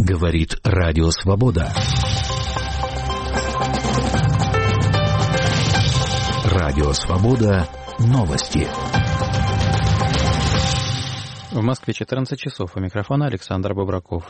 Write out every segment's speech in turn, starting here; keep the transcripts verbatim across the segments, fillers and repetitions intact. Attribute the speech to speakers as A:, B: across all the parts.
A: Говорит Радио Свобода. Радио Свобода. Новости.
B: В Москве четырнадцать часов. У микрофона Александр Бобраков.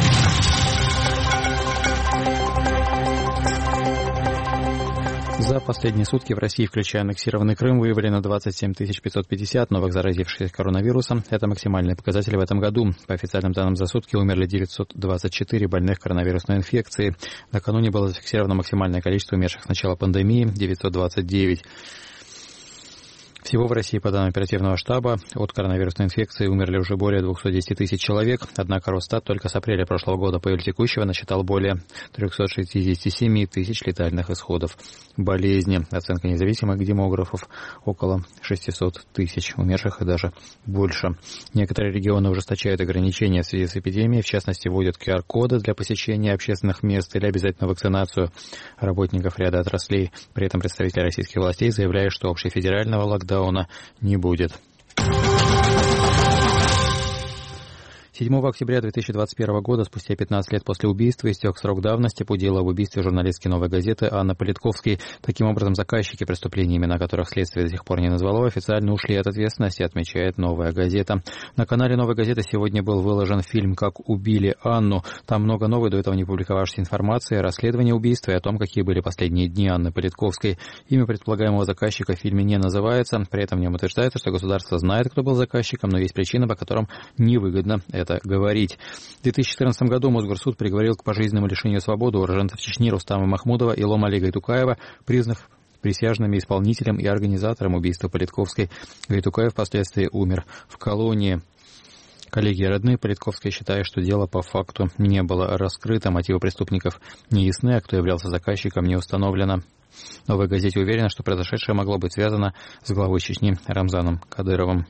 B: За последние сутки в России, включая аннексированный Крым, выявлено двадцать семь тысяч пятьсот пятьдесят новых заразившихся коронавирусом. Это максимальный показатель в этом году. По официальным данным, за сутки умерли девятьсот двадцать четыре больных коронавирусной инфекцией. Накануне было зафиксировано максимальное количество умерших с начала пандемии – девятьсот двадцать девять. Всего в России, по данным оперативного штаба, от коронавирусной инфекции умерли уже более двести десять тысяч человек. Однако Росстат только с апреля прошлого года по июль текущего насчитал более триста шестьдесят семь тысяч летальных исходов болезни. Оценка независимых демографов – около шестьсот тысяч умерших и даже больше. Некоторые регионы ужесточают ограничения в связи с эпидемией. В частности, вводят ку ар коды для посещения общественных мест или обязательную вакцинацию работников ряда отраслей. При этом представители российских властей заявляют, что общефедерального локдауна не будет. седьмого октября две тысячи двадцать первого года, спустя пятнадцать лет после убийства, истек срок давности по делу об убийстве журналистки «Новой газеты» Анны Политковской. Таким образом, заказчики преступлений, имена которых следствие до сих пор не назвало, официально ушли от ответственности, отмечает «Новая газета». На канале «Новой газеты» сегодня был выложен фильм «Как убили Анну». Там много новой, до этого не публиковавшейся информации о расследовании убийства и о том, какие были последние дни Анны Политковской. Имя предполагаемого заказчика в фильме не называется. При этом в нем утверждается, что государство знает, кто был заказчиком, но есть причины, по которым невыгодно это говорить. В две тысячи четырнадцатом году Мосгорсуд приговорил к пожизненному лишению свободы уроженцев Чечни Рустама Махмудова и Илома Гайтукаева, признав присяжными исполнителем и организатором убийства Политковской. Гайтукаев впоследствии умер в колонии. Коллеги и родные Политковской считают, что дело по факту не было раскрыто, мотивы преступников не ясны, а кто являлся заказчиком, не установлено. В «Новой газете» уверена, что произошедшее могло быть связано с главой Чечни Рамзаном Кадыровым.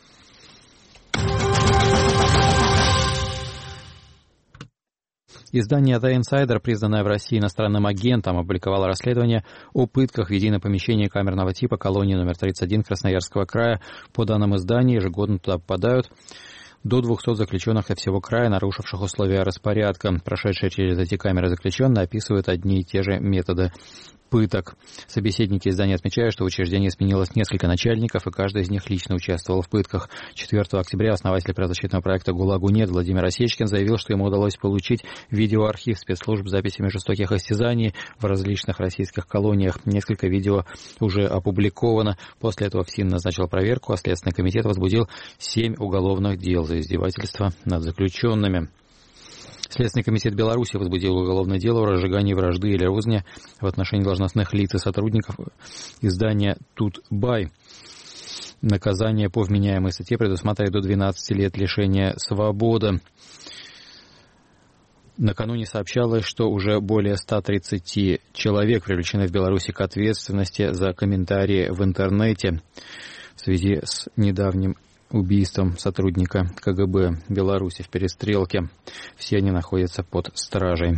B: Издание The Insider, признанное в России иностранным агентом, опубликовало расследование о пытках в едином помещении камерного типа колонии номер тридцать один Красноярского края. По данным издания, ежегодно туда попадают до двухсот заключенных со всего края, нарушивших условия распорядка. Прошедшие через эти камеры заключенные описывают одни и те же методы пыток. Собеседники издания отмечают, что в учреждении сменилось несколько начальников, и каждый из них лично участвовал в пытках. четвёртого октября основатель правозащитного проекта «ГУЛАГу нет» Владимир Осечкин заявил, что ему удалось получить видеоархив спецслужб с записями жестоких истязаний в различных российских колониях. Несколько видео уже опубликовано. После этого ФСИН назначил проверку, а Следственный комитет возбудил семь уголовных дел за издевательство над заключенными. Следственный комитет Беларуси возбудил уголовное дело о разжигании вражды или розни в отношении должностных лиц и сотрудников издания «Тутбай». Наказание по вменяемой статье предусматривает до двенадцати лет лишения свободы. Накануне сообщалось, что уже более ста тридцати человек привлечены в Беларуси к ответственности за комментарии в интернете в связи с недавним убийством сотрудника ка гэ бэ Беларуси в перестрелке. Все они находятся под стражей.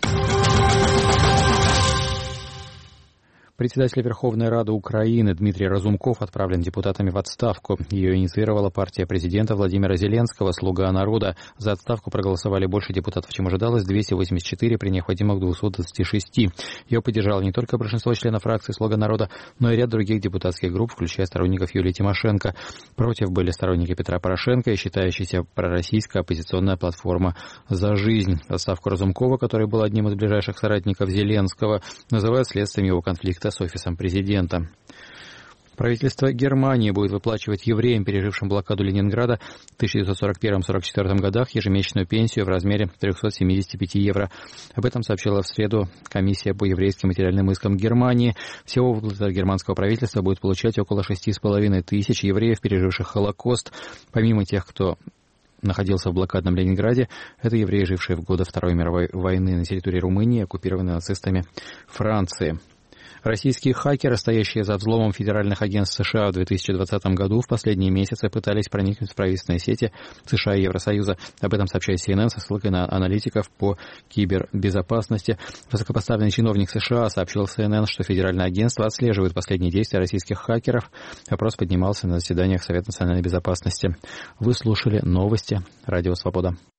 B: Председатель Верховной Рады Украины Дмитрий Разумков отправлен депутатами в отставку. Ее инициировала партия президента Владимира Зеленского «Слуга народа». За отставку проголосовали больше депутатов, чем ожидалось, двести восемьдесят четыре при необходимых двухстах двадцати шести. Ее поддержало не только большинство членов фракции «Слуга народа», но и ряд других депутатских групп, включая сторонников Юлии Тимошенко. Против были сторонники Петра Порошенко и считающаяся пророссийская оппозиционная платформа «За жизнь». Отставку Разумкова, который был одним из ближайших соратников Зеленского, называют следствием его конфликта с офисом президента. Правительство Германии будет выплачивать евреям, пережившим блокаду Ленинграда в тысяча девятьсот сорок первом — сорок четвёртом годах, ежемесячную пенсию в размере трехсот семидесяти пяти евро. Об этом сообщила в среду комиссия по еврейским материальным искам Германии. Всего выплата германского правительства будет получать около шести с половиной тысяч евреев, переживших Холокост. Помимо тех, кто находился в блокадном Ленинграде, это евреи, жившие в годы Второй мировой войны на территории Румынии, оккупированной нацистами Франции. Российские хакеры, стоящие за взломом федеральных агентств США в две тысячи двадцатом году, в последние месяцы пытались проникнуть в правительственные сети США и Евросоюза. Об этом сообщает си эн эн со ссылкой на аналитиков по кибербезопасности. Высокопоставленный чиновник США сообщил си эн эн, что федеральное агентство отслеживает последние действия российских хакеров. Вопрос поднимался на заседаниях Совета национальной безопасности. Вы слушали новости Радио Свобода.